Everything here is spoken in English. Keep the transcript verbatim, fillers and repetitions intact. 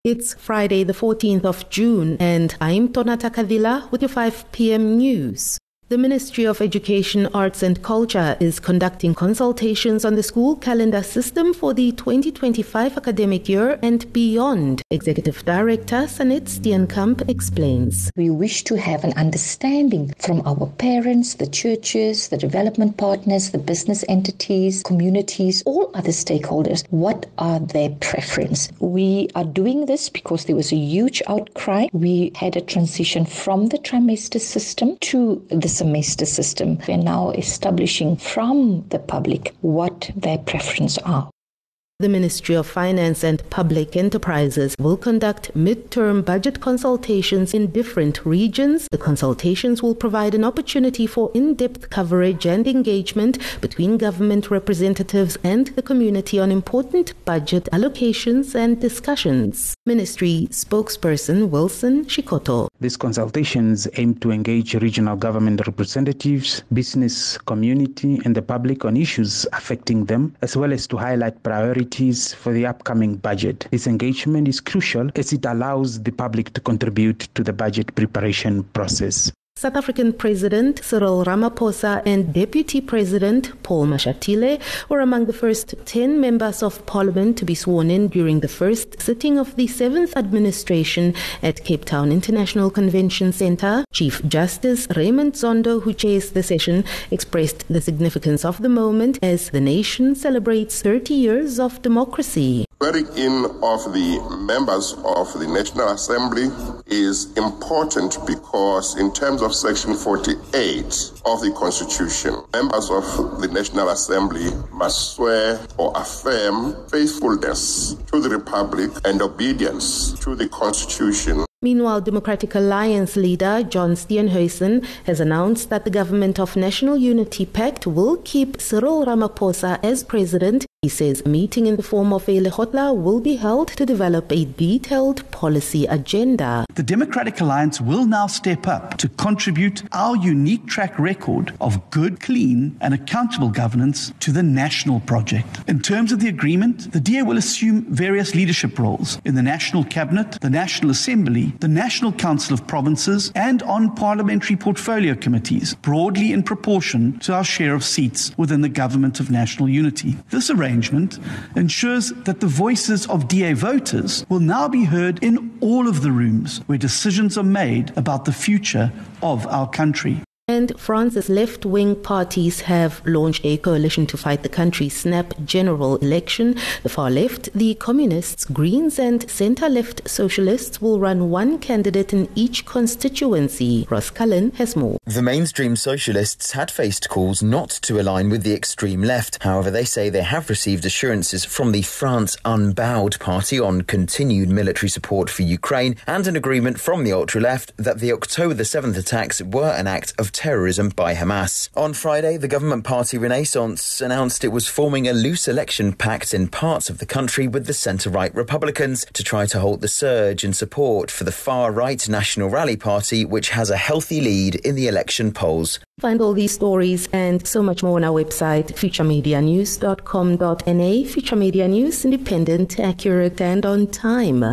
It's Friday the fourteenth of June and I'm Tonata Kadila with your five p.m. news. The Ministry of Education, Arts and Culture is conducting consultations on the school calendar system for the twenty twenty-five academic year and beyond. Executive Director Sanet Steenkamp explains. We wish to have an understanding from our parents, the churches, the development partners, the business entities, communities, all other stakeholders. What are their preference? We are doing this because there was a huge outcry. We had a transition from the trimester system to the semester system. We're now establishing from the public what their preferences are. The Ministry of Finance and Public Enterprises will conduct mid-term budget consultations in different regions. The consultations will provide an opportunity for in-depth coverage and engagement between government representatives and the community on important budget allocations and discussions. Ministry spokesperson Wilson Shikoto. These consultations aim to engage regional government representatives, business community and the public on issues affecting them, as well as to highlight priorities for the upcoming budget. This engagement is crucial as it allows the public to contribute to the budget preparation process. South African President Cyril Ramaphosa and Deputy President Paul Mashatile were among the first ten members of Parliament to be sworn in during the first sitting of the seventh administration at Cape Town International Convention Centre. Chief Justice Raymond Zondo, who chairs the session, expressed the significance of the moment as the nation celebrates thirty years of democracy. Swearing in of the members of the National Assembly is important because in terms of Section forty-eight of the Constitution, members of the National Assembly must swear or affirm faithfulness to the Republic and obedience to the Constitution. Meanwhile, Democratic Alliance leader John Steenhuisen has announced that the Government of National Unity Pact will keep Cyril Ramaphosa as president. He says a meeting in the form of a lekgotla will be held to develop a detailed policy agenda. The Democratic Alliance will now step up to contribute our unique track record of good, clean and accountable governance to the national project. In terms of the agreement, the D A will assume various leadership roles in the National Cabinet, the National Assembly, the National Council of Provinces and on parliamentary portfolio committees, broadly in proportion to our share of seats within the Government of National Unity. This arrangement ensures that the voices of D A voters will now be heard in all of the rooms where decisions are made about the future of our country. And France's left-wing parties have launched a coalition to fight the country's snap general election. The far left, the Communists, Greens and centre-left Socialists will run one candidate in each constituency. Ross Cullen has more. The mainstream Socialists had faced calls not to align with the extreme left. However, they say they have received assurances from the France Unbowed party on continued military support for Ukraine and an agreement from the ultra-left that the October the seventh attacks were an act of terrorism by Hamas. On Friday, the government party Renaissance announced it was forming a loose election pact in parts of the country with the centre-right Republicans to try to halt the surge in support for the far-right National Rally Party, which has a healthy lead in the election polls. Find all these stories and so much more on our website, future media news dot com dot n a. Future Media News, independent, accurate and on time.